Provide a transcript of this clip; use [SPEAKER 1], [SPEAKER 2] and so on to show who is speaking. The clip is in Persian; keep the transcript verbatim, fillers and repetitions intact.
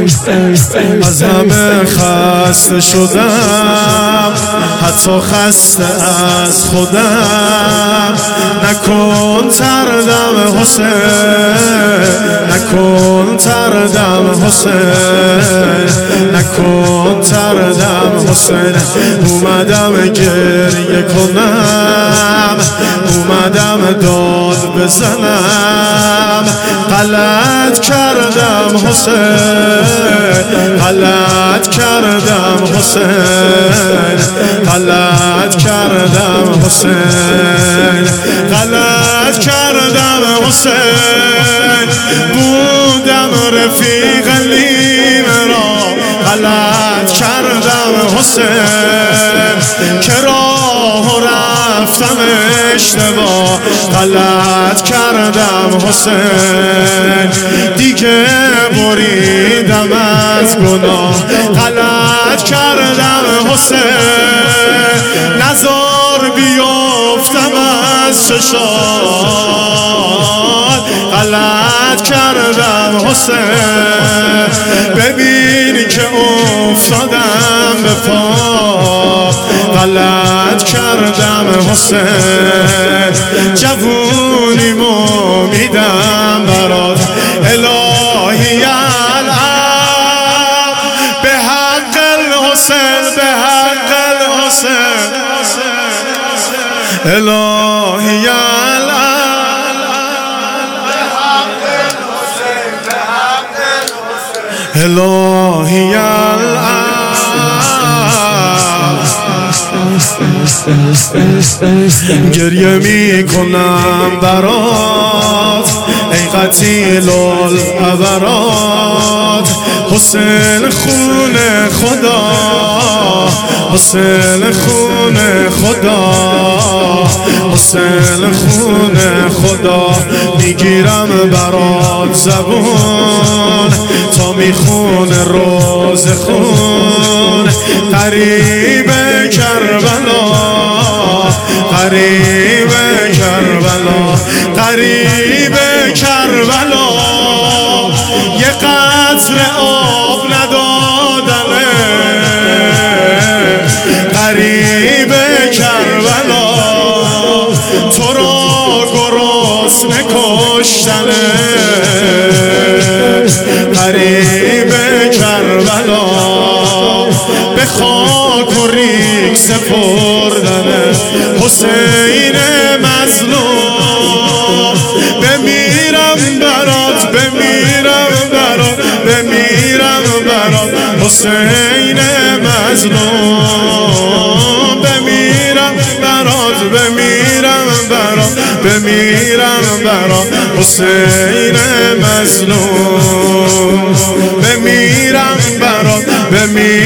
[SPEAKER 1] از همه خسته شدم، حتی خسته از خودم. نکن تردم حسین، نکن تردم حسین، نکن تردم حسین. اومدم گریه کنم، اومدم داد بزنم. غلط کردم حسین، غلط کردم حسین، غلط کردم حسین، غلط کردم حسین. بودم رفیق لیم را، غلط کردم حسین. که راه رفتم اشتباه، غلط کردم حسین. دیگه بریدم از گناه، غلط کردم حسین. نزار بیفتم از چشات، غلط کردم حسین. ببین که افتادم به پا، غلط کردم حسین. جوونیمو میدم برات الهی الان، به حق الحسین، به حق الحسین، الهی الان، به حق الحسین، به حق الحسین، الهی الان. گریه می کنم برات ای قتیل العبرات. حسین خون خدا، حسین خون خدا، حسین خون خدا. میگیرم برات زبون تا میخونه روز خون. قریب کربلا، قریب کربلا، قریب کربلا. یه قطره آب ندادنه، قریب کربلا. تو را گرسنه کشتنه، قریب کربلا. به خاک و ریگ سپردنه حسین مظلوم. بمیرم برات، بمیرم برات، بمیرم برات حسین مظلوم. بمیرم برات، بمیرم برات، بمیرم برات حسین مظلوم. بمیرم برات، بمیرم